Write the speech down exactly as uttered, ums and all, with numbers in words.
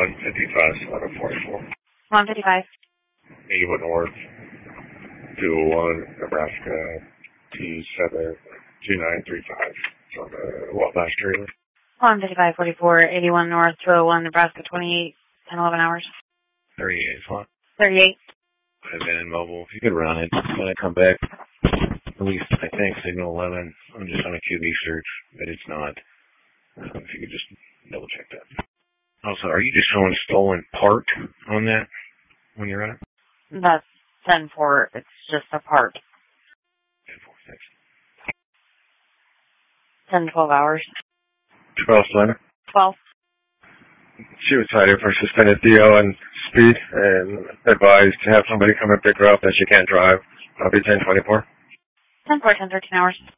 one fifty-five, seven forty-four. one fifty-five. eighty-one North, two oh one, Nebraska, T seven two nine three five. From the Wabash trailer. one fifty-five forty-four, eighty-one North, two oh one, Nebraska, twenty-eight, ten eleven hours. thirty-eight, what? thirty-eight. I've been mobile. If you could run it when I come back, at least I think signal eleven. I'm just on a Q B search, but it's not. Uh, if you could just double check that. Also, are you just showing stolen part on that when you're on it? That's ten four. It's just a part. ten four, thanks. ten, twelve hours. twelve, eleven. twelve. She was cited for suspended D O and speed and advised to have somebody come and pick her up that she can't drive. I'll be ten twenty-four. ten four, ten thirteen hours.